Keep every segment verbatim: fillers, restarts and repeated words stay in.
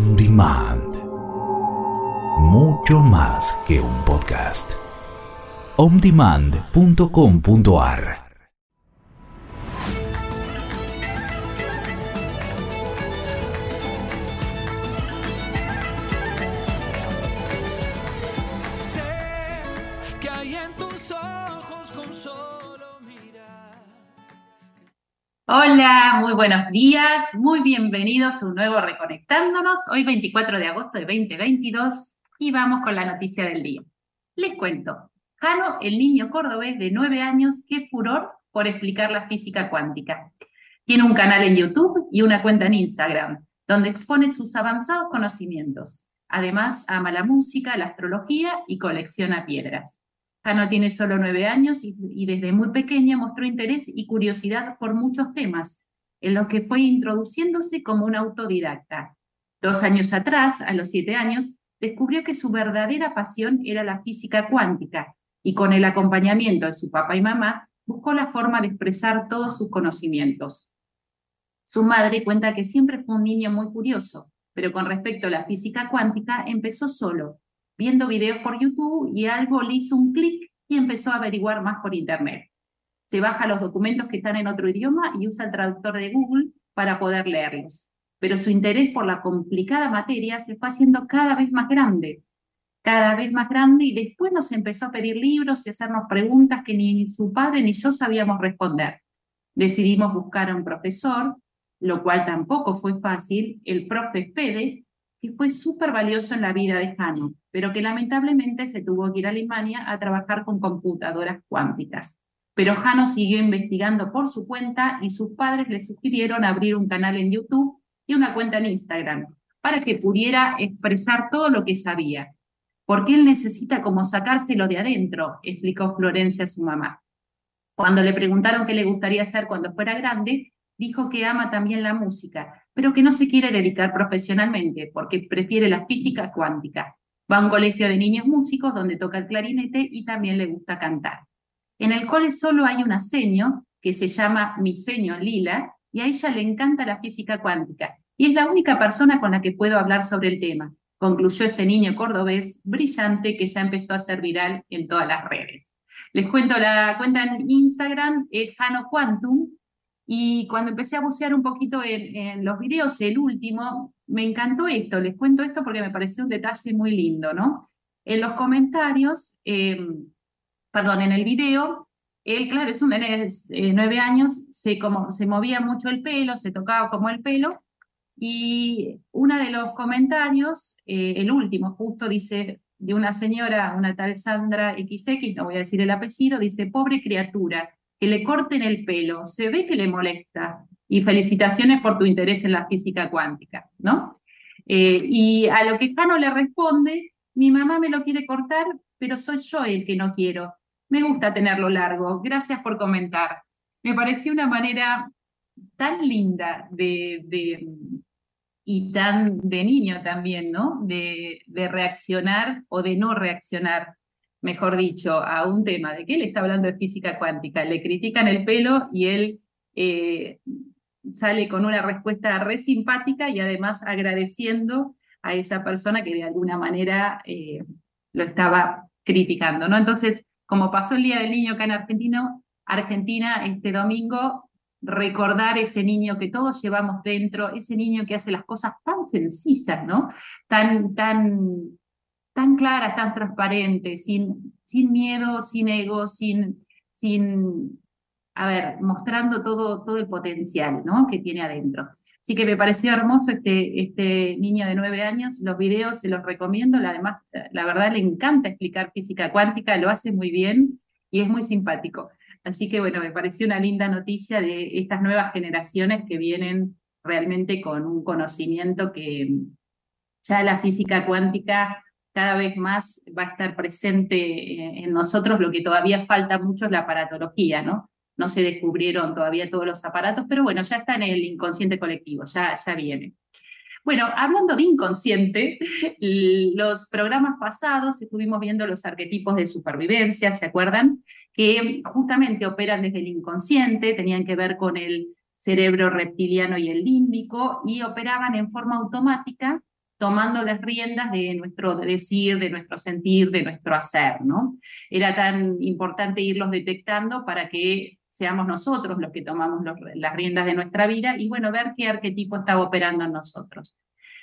On Demand. Mucho más que un podcast. on demand punto com punto a r. Hola, muy buenos días, muy bienvenidos a un nuevo Reconectándonos, hoy veinticuatro de agosto de veinte veintidós, y vamos con la noticia del día. Les cuento, Jano, el niño cordobés de nueve años, qué furor por explicar la física cuántica. Tiene un canal en YouTube y una cuenta en Instagram, donde expone sus avanzados conocimientos. Además, ama la música, la astrología y colecciona piedras. Jano tiene solo nueve años y, y desde muy pequeña mostró interés y curiosidad por muchos temas, en los que fue introduciéndose como un autodidacta. Dos años atrás, a los siete años, descubrió que su verdadera pasión era la física cuántica, y con el acompañamiento de su papá y mamá, buscó la forma de expresar todos sus conocimientos. Su madre cuenta que siempre fue un niño muy curioso, pero con respecto a la física cuántica empezó solo, viendo videos por YouTube, y algo le hizo un clic y empezó a averiguar más por internet. Se baja los documentos que están en otro idioma y usa el traductor de Google para poder leerlos. Pero su interés por la complicada materia se fue haciendo cada vez más grande, cada vez más grande, y después nos empezó a pedir libros y hacernos preguntas que ni su padre ni yo sabíamos responder. Decidimos buscar a un profesor, lo cual tampoco fue fácil, el profe Fede, que fue súper valioso en la vida de Jano, pero que lamentablemente se tuvo que ir a Alemania a trabajar con computadoras cuánticas. Pero Jano siguió investigando por su cuenta y sus padres le sugirieron abrir un canal en YouTube y una cuenta en Instagram para que pudiera expresar todo lo que sabía. Porque él necesita como sacárselo de adentro, explicó Florencia a su mamá. Cuando le preguntaron qué le gustaría hacer cuando fuera grande, dijo que ama también la música, pero que no se quiere dedicar profesionalmente porque prefiere la física cuántica. Va a un colegio de niños músicos donde toca el clarinete y también le gusta cantar. En el cole solo hay una seño que se llama Mi Seño Lila, y a ella le encanta la física cuántica, y es la única persona con la que puedo hablar sobre el tema, concluyó este niño cordobés brillante que ya empezó a ser viral en todas las redes. Les cuento la cuenta en Instagram, es Jano Quantum, y cuando empecé a bucear un poquito en, en los videos, el último, me encantó esto, les cuento esto porque me pareció un detalle muy lindo, ¿no? En los comentarios, eh, perdón, en el video, él, claro, es un nene de eh, nueve años, se, como, se movía mucho el pelo, se tocaba como el pelo, y uno de los comentarios, eh, el último justo, dice, de una señora, una tal Sandra equis equis, no voy a decir el apellido, dice, pobre criatura, que le corten el pelo, se ve que le molesta, y felicitaciones por tu interés en la física cuántica, ¿no? Eh, y a lo que Jano le responde, mi mamá me lo quiere cortar, pero soy yo el que no quiero. Me gusta tenerlo largo, gracias por comentar. Me pareció una manera tan linda de, de, y tan de niño también, ¿no? De, de reaccionar o de no reaccionar, mejor dicho, a un tema de que él está hablando de física cuántica. Le critican el pelo y él eh, sale con una respuesta re simpática y además agradeciendo a esa persona que de alguna manera eh, lo estaba criticando, ¿no? Entonces, como pasó el Día del Niño acá en Argentina, Argentina este domingo, recordar ese niño que todos llevamos dentro, ese niño que hace las cosas tan sencillas, ¿no? Tan, tan, tan claras, tan transparentes, sin, sin miedo, sin ego, sin, sin, a ver, mostrando todo, todo el potencial, ¿no? Que tiene adentro. Así que me pareció hermoso este, este niño de nueve años, los videos se los recomiendo, además, la verdad le encanta explicar física cuántica, lo hace muy bien y es muy simpático. Así que bueno, me pareció una linda noticia de estas nuevas generaciones que vienen realmente con un conocimiento que ya la física cuántica cada vez más va a estar presente en nosotros. Lo que todavía falta mucho es la aparatología, ¿no? No se descubrieron todavía todos los aparatos, pero bueno, ya está en el inconsciente colectivo, ya, ya viene. Bueno, hablando de inconsciente, los programas pasados estuvimos viendo los arquetipos de supervivencia, ¿se acuerdan? Que justamente operan desde el inconsciente, tenían que ver con el cerebro reptiliano y el límbico, y operaban en forma automática tomando las riendas de nuestro decir, de nuestro sentir, de nuestro hacer, ¿no? Era tan importante irlos detectando para que seamos nosotros los que tomamos los, las riendas de nuestra vida y, bueno, ver qué arquetipo estaba operando en nosotros.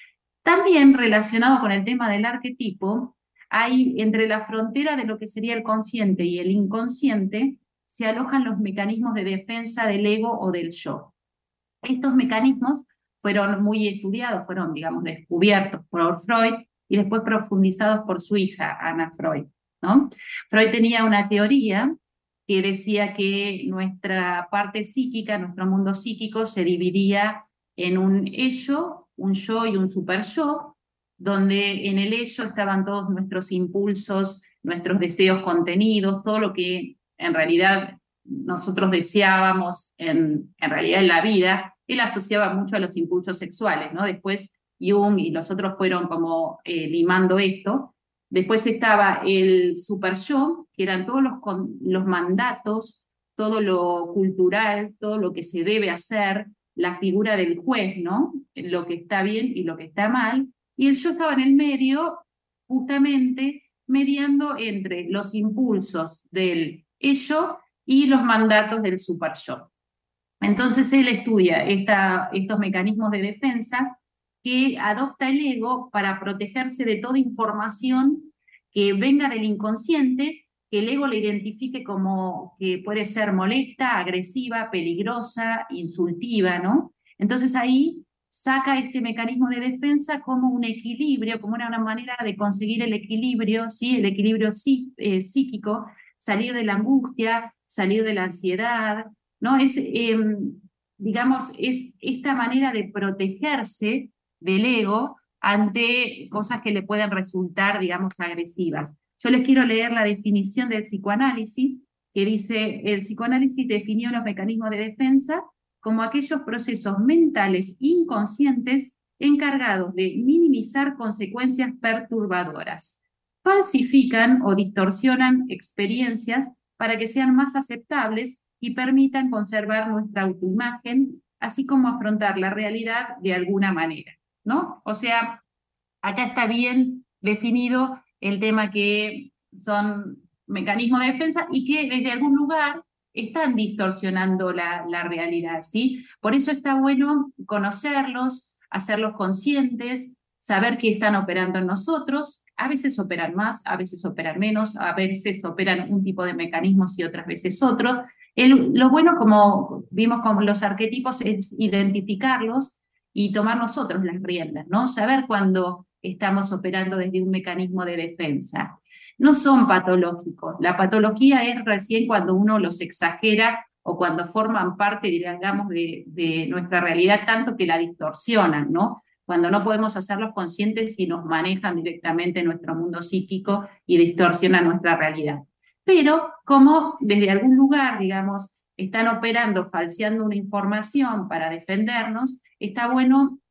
También relacionado con el tema del arquetipo, hay entre la frontera de lo que sería el consciente y el inconsciente, se alojan los mecanismos de defensa del ego o del yo. Estos mecanismos fueron muy estudiados, fueron, digamos, descubiertos por Freud y después profundizados por su hija, Anna Freud, ¿no? Freud tenía una teoría que decía que nuestra parte psíquica, nuestro mundo psíquico, se dividía en un ello, un yo y un super yo, donde en el ello estaban todos nuestros impulsos, nuestros deseos contenidos, todo lo que en realidad nosotros deseábamos en, en realidad en la vida. Él asociaba mucho a los impulsos sexuales, ¿no? Después Jung y los otros fueron como eh, limando esto. Después estaba el super yo, que eran todos los, los mandatos, todo lo cultural, todo lo que se debe hacer, la figura del juez, ¿no? Lo que está bien y lo que está mal. Y el yo estaba en el medio, justamente mediando entre los impulsos del ello y los mandatos del super yo. Entonces él estudia esta, estos mecanismos de defensas que adopta el ego para protegerse de toda información que venga del inconsciente, que el ego le identifique como que puede ser molesta, agresiva, peligrosa, insultiva, ¿no? Entonces ahí saca este mecanismo de defensa como un equilibrio, como una manera de conseguir el equilibrio, ¿sí? El equilibrio sí, eh, psíquico, salir de la angustia, salir de la ansiedad, ¿no? Es, eh, digamos, es esta manera de protegerse del ego ante cosas que le pueden resultar, digamos, agresivas. Yo les quiero leer la definición del psicoanálisis, que dice: el psicoanálisis definió los mecanismos de defensa como aquellos procesos mentales inconscientes encargados de minimizar consecuencias perturbadoras. Falsifican o distorsionan experiencias para que sean más aceptables y permitan conservar nuestra autoimagen, así como afrontar la realidad de alguna manera, ¿no? O sea, acá está bien definido el tema que son mecanismos de defensa y que desde algún lugar están distorsionando la, la realidad, ¿sí? Por eso está bueno conocerlos, hacerlos conscientes, saber que están operando en nosotros. A veces operan más, a veces operan menos, a veces operan un tipo de mecanismos y otras veces otros. El, lo bueno, como vimos con los arquetipos, es identificarlos y tomar nosotros las riendas, ¿no? Saber cuándo estamos operando desde un mecanismo de defensa. No son patológicos. La patología es recién cuando uno los exagera o cuando forman parte, digamos, de, de nuestra realidad tanto que la distorsionan, ¿no? Cuando no podemos hacerlos conscientes y nos manejan directamente nuestro mundo psíquico y distorsionan nuestra realidad. Pero como desde algún lugar, digamos, están operando, falseando una información para defendernos, está bueno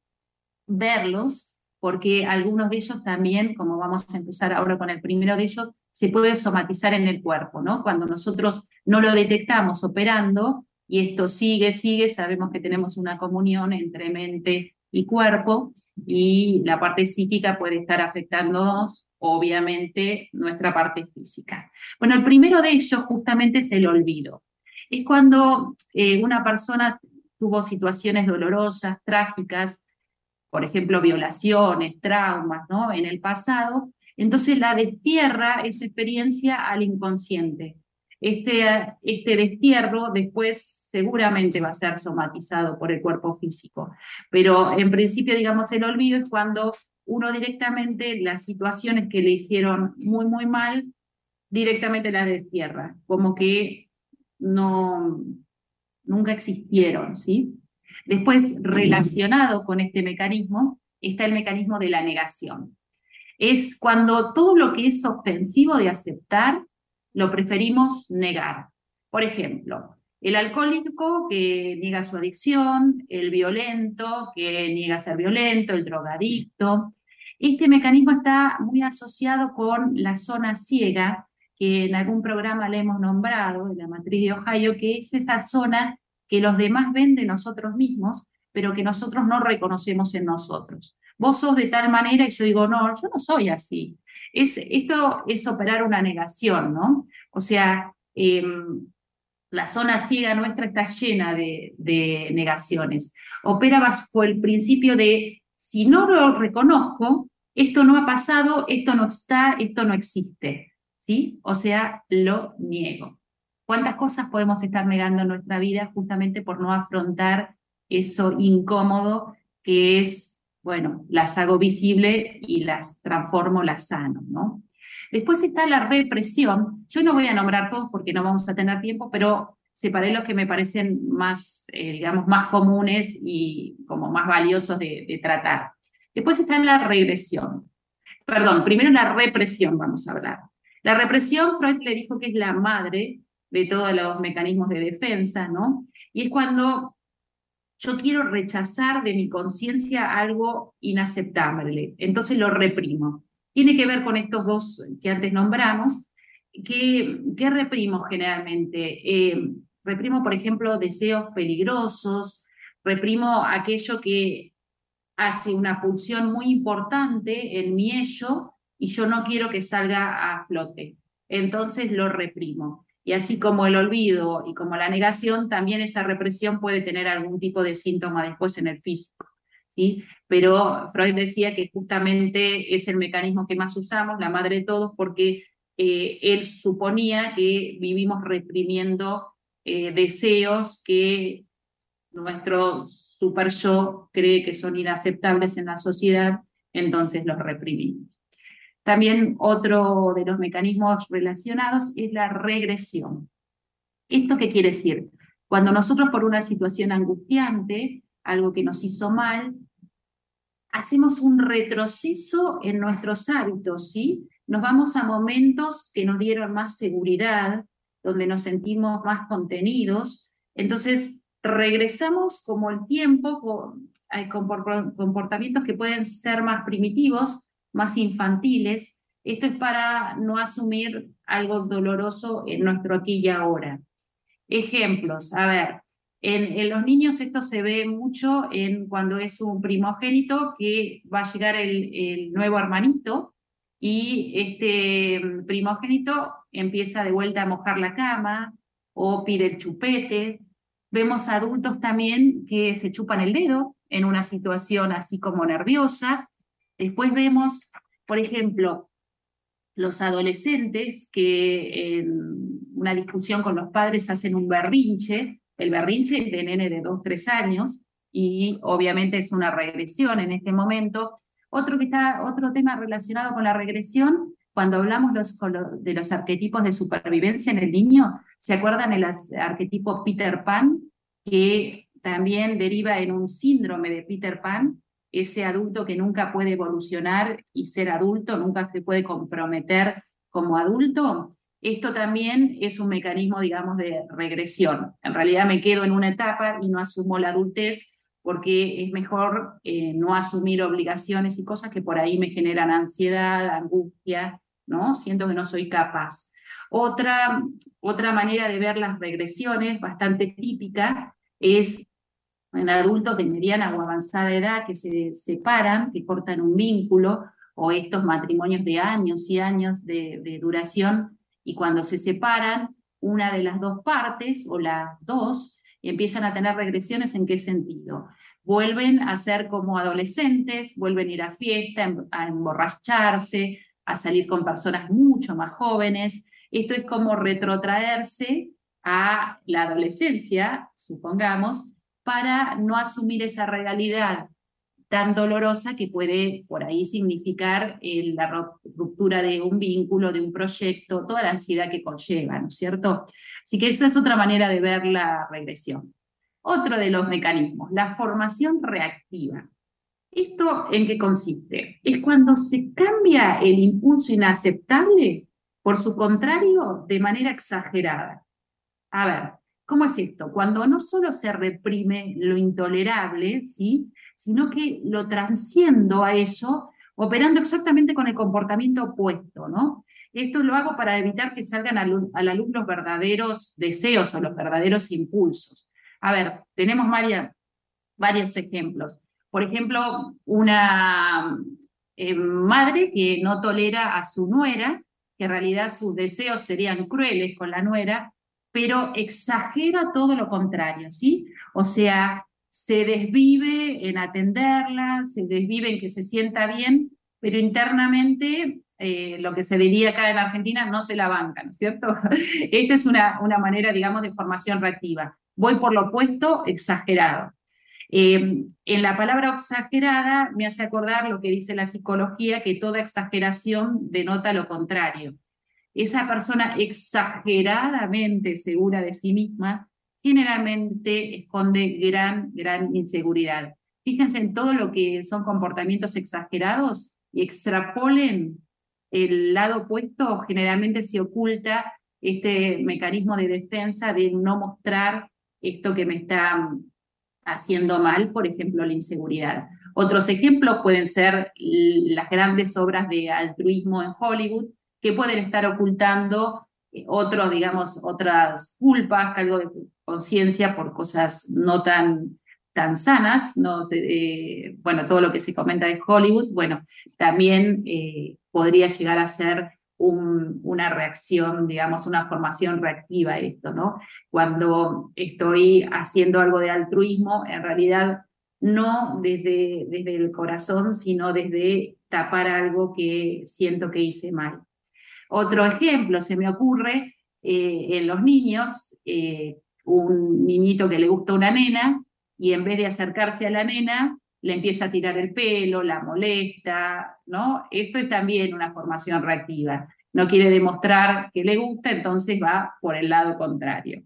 verlos, porque algunos de ellos también, como vamos a empezar ahora con el primero de ellos, se puede somatizar en el cuerpo, ¿no? Cuando nosotros no lo detectamos operando, y esto sigue, sigue, sabemos que tenemos una comunión entre mente y cuerpo, y la parte psíquica puede estar afectándonos, obviamente, nuestra parte física. Bueno, el primero de ellos justamente es el olvido. Es cuando eh, una persona tuvo situaciones dolorosas, trágicas, por ejemplo, violaciones, traumas, ¿no? En el pasado, entonces la destierra esa experiencia al inconsciente. Este, este destierro después seguramente va a ser somatizado por el cuerpo físico, pero en principio, digamos, el olvido es cuando uno directamente las situaciones que le hicieron muy, muy mal, directamente las destierra, como que no, nunca existieron, ¿sí? Después, relacionado con este mecanismo, está el mecanismo de la negación. Es cuando todo lo que es ofensivo de aceptar, lo preferimos negar. Por ejemplo, el alcohólico que niega su adicción, el violento que niega ser violento, el drogadicto. Este mecanismo está muy asociado con la zona ciega, que en algún programa le hemos nombrado, de la matriz de Ohio, que es esa zona que los demás ven de nosotros mismos, pero que nosotros no reconocemos en nosotros. vos sos de tal manera, y yo digo, no, yo no soy así. Es, esto es operar una negación, ¿no? O sea, eh, la zona ciega nuestra está llena de, de negaciones. Opera bajo el principio de, si no lo reconozco, esto no ha pasado, esto no está, esto no existe, ¿sí? O sea, lo niego. ¿Cuántas cosas podemos estar negando en nuestra vida justamente por no afrontar eso incómodo que es, bueno, las hago visible y las transformo, las sano, ¿no? Después está la represión. Yo no voy a nombrar todos porque no vamos a tener tiempo, pero separé los que me parecen más, eh, digamos, más comunes y como más valiosos de, de tratar. Después está la regresión. Perdón, primero la represión vamos a hablar. La represión, Freud le dijo que es la madre de todos los mecanismos de defensa, ¿no? Y es cuando yo quiero rechazar de mi conciencia algo inaceptable, entonces lo reprimo. Tiene que ver con estos dos que antes nombramos. ¿Qué, qué reprimo generalmente? Eh, reprimo, por ejemplo, deseos peligrosos, reprimo aquello que hace una pulsión muy importante en mi ello y yo no quiero que salga a flote. Entonces lo reprimo. Y así como el olvido y como la negación, también esa represión puede tener algún tipo de síntoma después en el físico, ¿sí? Pero Freud decía que justamente es el mecanismo que más usamos, la madre de todos, porque eh, él suponía que vivimos reprimiendo eh, deseos que nuestro super yo cree que son inaceptables en la sociedad, entonces los reprimimos. También otro de los mecanismos relacionados es la regresión. ¿Esto qué quiere decir? Cuando nosotros por una situación angustiante, algo que nos hizo mal, hacemos un retroceso en nuestros hábitos, ¿sí? Nos vamos a momentos que nos dieron más seguridad, donde nos sentimos más contenidos, entonces regresamos como el tiempo, hay comportamientos que pueden ser más primitivos, más infantiles. Esto es para no asumir algo doloroso en nuestro aquí y ahora. Ejemplos, a ver, en, en los niños esto se ve mucho en cuando es un primogénito que va a llegar el, el nuevo hermanito y este primogénito empieza de vuelta a mojar la cama o pide el chupete. Vemos adultos también que se chupan el dedo en una situación así como nerviosa. Después vemos, por ejemplo, los adolescentes que en una discusión con los padres hacen un berrinche, el berrinche es de nene de dos, tres años, y obviamente es una regresión en este momento. Otro, que está, otro tema relacionado con la regresión, cuando hablamos los, de los arquetipos de supervivencia en el niño, ¿se acuerdan el arquetipo Peter Pan? Que también deriva en un síndrome de Peter Pan, ese adulto que nunca puede evolucionar y ser adulto, nunca se puede comprometer como adulto. Esto también es un mecanismo, digamos, de regresión. En realidad me quedo en una etapa y no asumo la adultez porque es mejor eh, no asumir obligaciones y cosas que por ahí me generan ansiedad, angustia, ¿no? Siento que no soy capaz. Otra, otra manera de ver las regresiones, bastante típica, es en adultos de mediana o avanzada edad que se separan, que cortan un vínculo, o estos matrimonios de años y años de, de duración, y cuando se separan, una de las dos partes, o las dos, empiezan a tener regresiones. ¿En qué sentido? Vuelven a ser como adolescentes, vuelven a ir a fiesta, a emborracharse, a salir con personas mucho más jóvenes. Esto es como retrotraerse a la adolescencia, supongamos, para no asumir esa realidad tan dolorosa que puede por ahí significar eh, la ruptura de un vínculo, de un proyecto, toda la ansiedad que conlleva, ¿no es cierto? Así que esa es otra manera de ver la regresión. Otro de los mecanismos, la formación reactiva. ¿Esto en qué consiste? Es cuando se cambia el impulso inaceptable por su contrario de manera exagerada. A ver, ¿cómo es esto? Cuando no solo se reprime lo intolerable, ¿sí?, sino que lo transciendo a eso, operando exactamente con el comportamiento opuesto, ¿no? Esto lo hago para evitar que salgan a, a la luz los verdaderos deseos o los verdaderos impulsos. A ver, tenemos varias, varios ejemplos. Por ejemplo, una eh, madre que no tolera a su nuera, que en realidad sus deseos serían crueles con la nuera, pero exagera todo lo contrario, ¿sí? O sea, se desvive en atenderla, se desvive en que se sienta bien, pero internamente, eh, lo que se diría acá en Argentina, no se la banca, ¿no es cierto? Esta es una, una manera, digamos, de formación reactiva. Voy por lo opuesto, exagerado. Eh, en la palabra exagerada me hace acordar lo que dice la psicología, que toda exageración denota lo contrario. Esa persona exageradamente segura de sí misma generalmente esconde gran, gran inseguridad. Fíjense en todo lo que son comportamientos exagerados y extrapolen el lado opuesto, generalmente se oculta este mecanismo de defensa de no mostrar esto que me está haciendo mal, por ejemplo, la inseguridad. Otros ejemplos pueden ser las grandes obras de altruismo en Hollywood, que pueden estar ocultando otros, digamos, otras culpas, cargo de conciencia por cosas no tan, tan sanas, ¿no? Eh, bueno, todo lo que se comenta de Hollywood, bueno, también eh, podría llegar a ser un, una reacción, digamos, una formación reactiva a esto, ¿no? Cuando estoy haciendo algo de altruismo, en realidad no desde, desde el corazón, sino desde tapar algo que siento que hice mal. Otro ejemplo se me ocurre eh, en los niños, eh, un niñito que le gusta una nena y en vez de acercarse a la nena, le empieza a tirar el pelo, la molesta, ¿no? Esto es también una formación reactiva. No quiere demostrar que le gusta, entonces va por el lado contrario.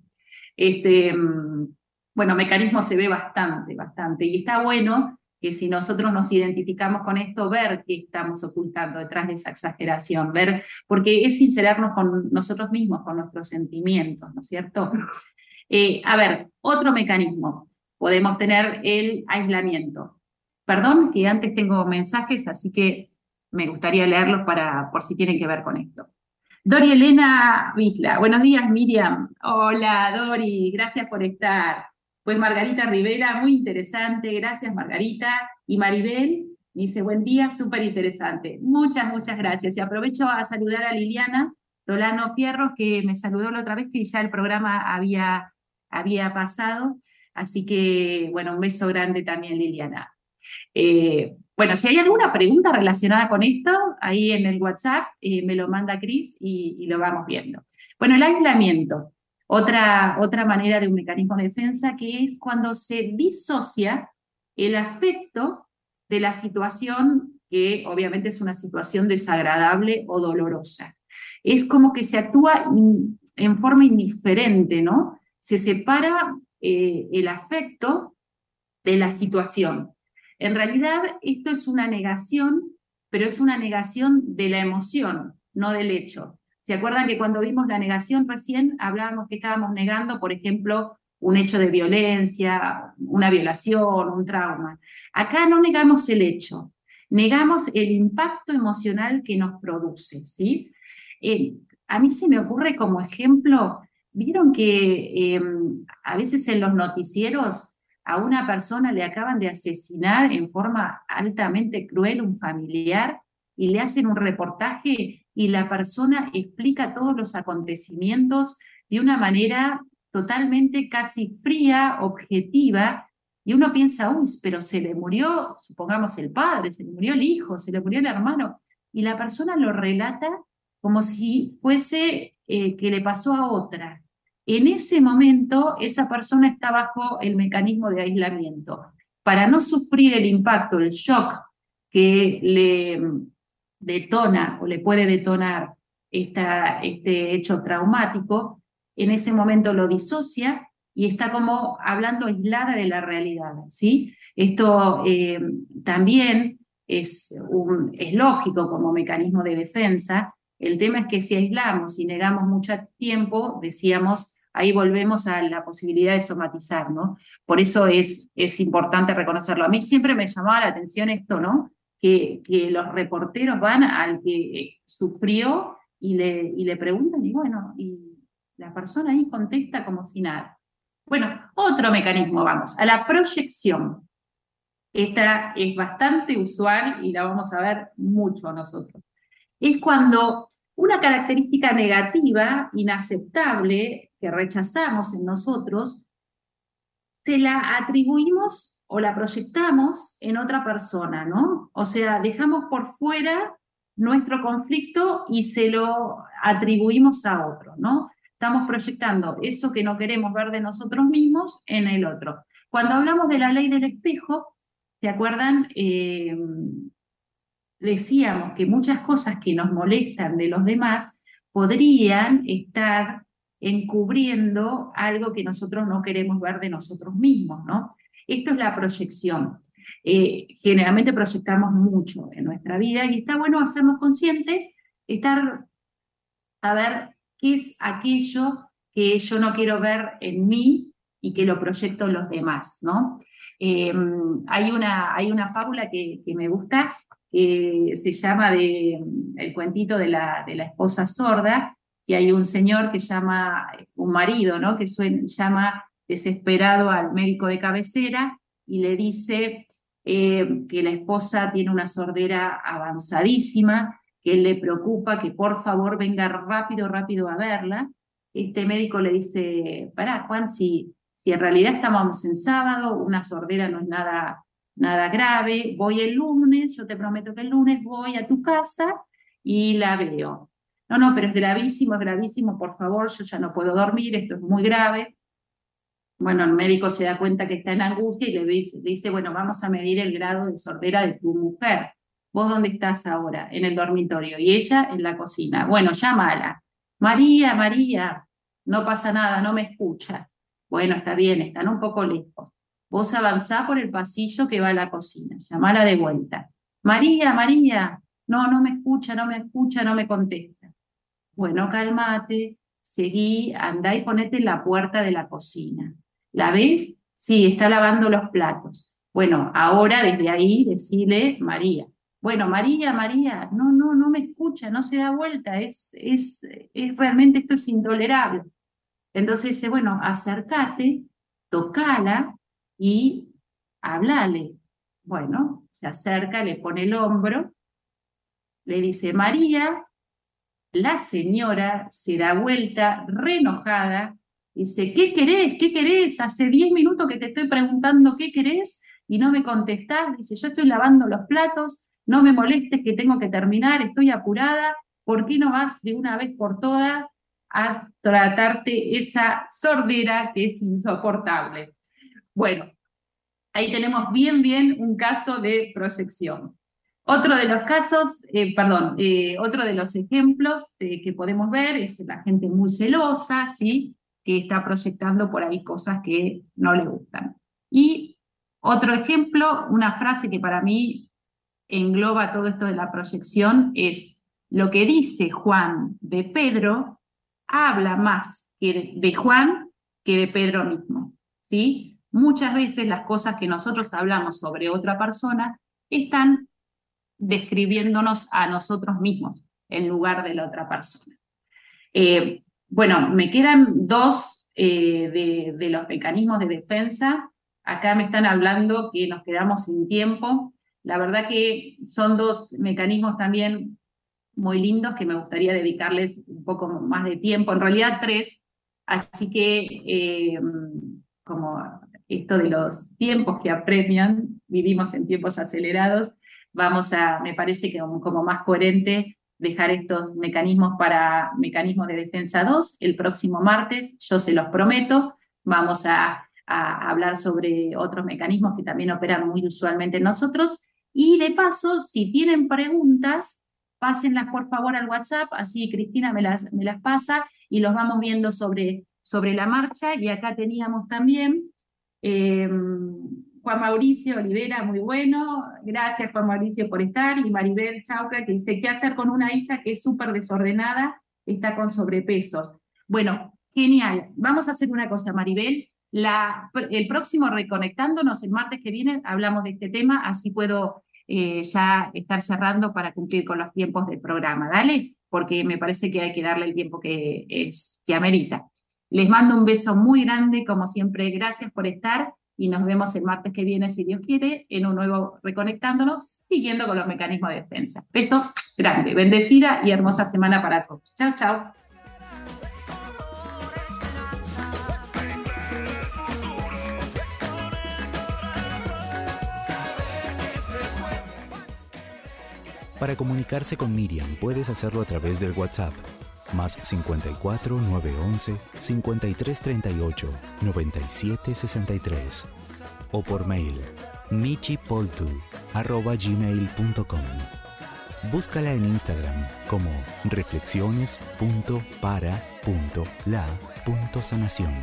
Este, bueno, mecanismo se ve bastante, bastante, y está bueno que si nosotros nos identificamos con esto, ver qué estamos ocultando detrás de esa exageración, ver, porque es sincerarnos con nosotros mismos, con nuestros sentimientos, ¿no es cierto? Eh, a ver, otro mecanismo, podemos tener el aislamiento. Perdón, que antes tengo mensajes, así que me gustaría leerlos para, por si tienen que ver con esto. Dori Elena Visla, buenos días Miriam. Hola Dori, gracias por estar. Pues Margarita Rivera, muy interesante, gracias Margarita. Y Maribel dice, buen día, súper interesante. Muchas, muchas gracias. Y aprovecho a saludar a Liliana Tolano Fierros, que me saludó la otra vez, que ya el programa había, había pasado. Así que, bueno, un beso grande también, Liliana. Eh, bueno, si hay alguna pregunta relacionada con esto, ahí en el WhatsApp eh, me lo manda Cris y, y lo vamos viendo. Bueno, el aislamiento, otra, otra manera de un mecanismo de defensa, que es cuando se disocia el afecto de la situación, que obviamente es una situación desagradable o dolorosa. Es como que se actúa in, en forma indiferente, ¿no? Se separa eh, el afecto de la situación. En realidad, esto es una negación, pero es una negación de la emoción, no del hecho. ¿Se acuerdan que cuando vimos la negación recién hablábamos que estábamos negando, por ejemplo, un hecho de violencia, una violación, un trauma? Acá no negamos el hecho, negamos el impacto emocional que nos produce, ¿sí? Eh, a mí se me ocurre como ejemplo, vieron que eh, a veces en los noticieros a una persona le acaban de asesinar en forma altamente cruel un familiar y le hacen un reportaje y la persona explica todos los acontecimientos de una manera totalmente casi fría, objetiva, y uno piensa, uy, pero se le murió, supongamos el padre, se le murió el hijo, se le murió el hermano, y la persona lo relata como si fuese eh, que le pasó a otra. En ese momento, esa persona está bajo el mecanismo de aislamiento. Para no sufrir el impacto, el shock que le detona o le puede detonar esta, este hecho traumático, en ese momento lo disocia y está como hablando aislada de la realidad, ¿sí? Esto eh, también es, un, es lógico como mecanismo de defensa. El tema es que si aislamos y negamos mucho tiempo, decíamos, ahí volvemos a la posibilidad de somatizar, ¿no? Por eso es, es importante reconocerlo. A mí siempre me llamaba la atención esto, ¿no? Que, que los reporteros van al que sufrió y le, y le preguntan, y bueno, y la persona ahí contesta como si nada. Bueno, otro mecanismo, vamos, a la proyección. Esta es bastante usual y la vamos a ver mucho nosotros. Es cuando una característica negativa, inaceptable, que rechazamos en nosotros, se la atribuimos o la proyectamos en otra persona, ¿no? O sea, dejamos por fuera nuestro conflicto y se lo atribuimos a otro, ¿no? Estamos proyectando eso que no queremos ver de nosotros mismos en el otro. Cuando hablamos de la ley del espejo, ¿se acuerdan? Eh, decíamos que muchas cosas que nos molestan de los demás podrían estar encubriendo algo que nosotros no queremos ver de nosotros mismos, ¿no? Esto es la proyección. Eh, generalmente proyectamos mucho en nuestra vida y está bueno hacernos conscientes, estar a ver qué es aquello que yo no quiero ver en mí y que lo proyecto en los demás, ¿no? Eh, hay, una, hay una fábula que, que me gusta, que se llama de, el cuentito de la, de la esposa sorda, y hay un señor que llama, un marido, ¿no? Que suena, llama desesperado al médico de cabecera y le dice eh, que la esposa tiene una sordera avanzadísima, que él le preocupa, que por favor venga rápido, rápido a verla. Este médico le dice, pará, Juan, si, si en realidad estamos en sábado, una sordera no es nada, nada grave, voy el lunes, yo te prometo que el lunes voy a tu casa y la veo. No, no, pero es gravísimo, es gravísimo, por favor, yo ya no puedo dormir, esto es muy grave. Bueno, el médico se da cuenta que está en angustia y le dice, le dice, bueno, vamos a medir el grado de sordera de tu mujer. ¿Vos dónde estás ahora? En el dormitorio. Y ella en la cocina. Bueno, llámala. María, María, no pasa nada, no me escucha. Bueno, está bien, están un poco lejos. Vos avanzá por el pasillo que va a la cocina. Llamala de vuelta. María, María, no, no me escucha, no me escucha, no me contesta. Bueno, cálmate, seguí, andá y ponete en la puerta de la cocina. ¿La ves? Sí, está lavando los platos. Bueno, ahora desde ahí decile María. Bueno, María, María, no, no, no me escucha, no se da vuelta, es, es, es realmente esto es intolerable. Entonces dice, bueno, acércate, tocala y háblale. Bueno, se acerca, le pone el hombro, le dice, María, la señora se da vuelta, re enojada, dice, ¿qué querés? ¿Qué querés? Hace diez minutos que te estoy preguntando qué querés y no me contestás. Dice, yo estoy lavando los platos, no me molestes que tengo que terminar, estoy apurada, ¿por qué no vas de una vez por todas a tratarte esa sordera que es insoportable? Bueno, ahí tenemos bien, bien un caso de proyección. Otro de los casos, eh, perdón, eh, otro de los ejemplos eh, que podemos ver es la gente muy celosa, ¿sí? Que está proyectando por ahí cosas que no le gustan. Y otro ejemplo, una frase que para mí engloba todo esto de la proyección es: lo que dice Juan de Pedro habla más que de Juan que de Pedro mismo, ¿sí? Muchas veces las cosas que nosotros hablamos sobre otra persona están describiéndonos a nosotros mismos en lugar de la otra persona. Eh, bueno, me quedan dos eh, de, de los mecanismos de defensa. Acá me están hablando que nos quedamos sin tiempo. La verdad que son dos mecanismos también muy lindos que me gustaría dedicarles un poco más de tiempo, en realidad tres, así que eh, como esto de los tiempos que apremian, vivimos en tiempos acelerados, vamos a, me parece que como, como más coherente dejar estos mecanismos para mecanismos de defensa dos, el próximo martes, yo se los prometo, vamos a, a hablar sobre otros mecanismos que también operan muy usualmente en nosotros, y de paso, si tienen preguntas, pásenlas por favor al WhatsApp, así Cristina me las, me las pasa y los vamos viendo sobre, sobre la marcha. Y acá teníamos también eh, Juan Mauricio Olivera, muy bueno, gracias Juan Mauricio por estar, y Maribel Chauca que dice, ¿qué hacer con una hija que es súper desordenada, está con sobrepesos? Bueno, genial, vamos a hacer una cosa, Maribel, la, el próximo Reconectándonos, el martes que viene, hablamos de este tema, así puedo eh, ya estar cerrando para cumplir con los tiempos del programa, ¿dale? Porque me parece que hay que darle el tiempo que, es, que amerita. Les mando un beso muy grande, como siempre, gracias por estar. y nos vemos el martes que viene, si Dios quiere, en un nuevo Reconectándonos, siguiendo con los mecanismos de defensa. Beso grande, bendecida y hermosa semana para todos. Chao, chao. Para comunicarse con Miriam puedes hacerlo a través del WhatsApp más cincuenta y cuatro, novecientos once, cincuenta y tres treinta y ocho, noventa y siete sesenta y tres o por mail michipoltu arroba gmail punto com. Búscala en Instagram como reflexiones punto para punto la punto sanación.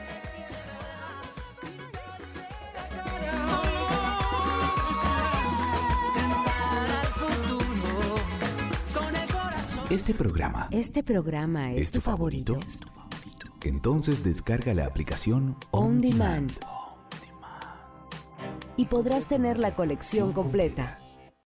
Este programa, Este programa es, ¿es tu favorito? favorito. ¿Es tu favorito? Entonces descarga la aplicación On On Demand. Demand. Y podrás tener la colección completa.